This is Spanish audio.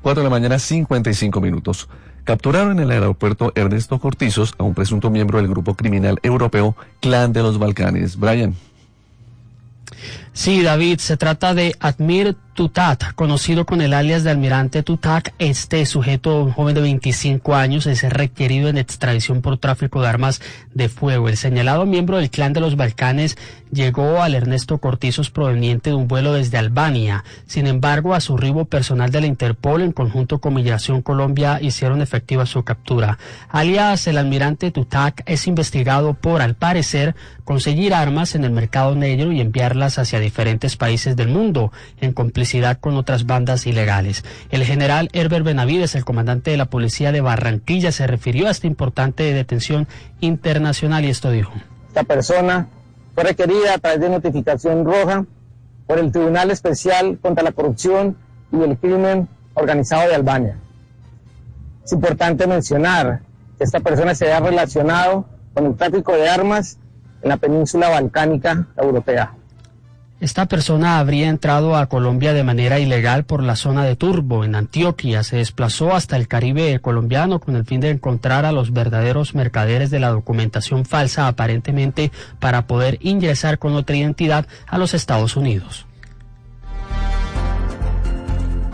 4 de la mañana, 55 minutos. Capturaron en el aeropuerto Ernesto Cortizos a un presunto miembro del grupo criminal europeo Clan de los Balcanes. Brian. Sí, David, se trata de Admir Tutat, conocido con el alias de Almirante Tutak. Este sujeto, un joven de 25 años, es requerido en extradición por tráfico de armas de fuego. El señalado miembro del Clan de los Balcanes llegó al Ernesto Cortizos proveniente de un vuelo desde Albania. Sin embargo, a su arribo, personal de la Interpol en conjunto con Migración Colombia hicieron efectiva su captura. Alias el Almirante Tutak es investigado por, al parecer, conseguir armas en el mercado negro y enviarlas hacia diferentes países del mundo, en complicidad con otras bandas ilegales. El general Herbert Benavides, el comandante de la policía de Barranquilla, se refirió a esta importante detención internacional y esto dijo. Esta persona fue requerida a través de notificación roja por el Tribunal Especial contra la Corrupción y el Crimen Organizado de Albania. Es importante mencionar que esta persona se ha relacionado con el tráfico de armas en la península balcánica europea. Esta persona habría entrado a Colombia de manera ilegal por la zona de Turbo, en Antioquia. Se desplazó hasta el Caribe colombiano con el fin de encontrar a los verdaderos mercaderes de la documentación falsa, aparentemente para poder ingresar con otra identidad a los Estados Unidos.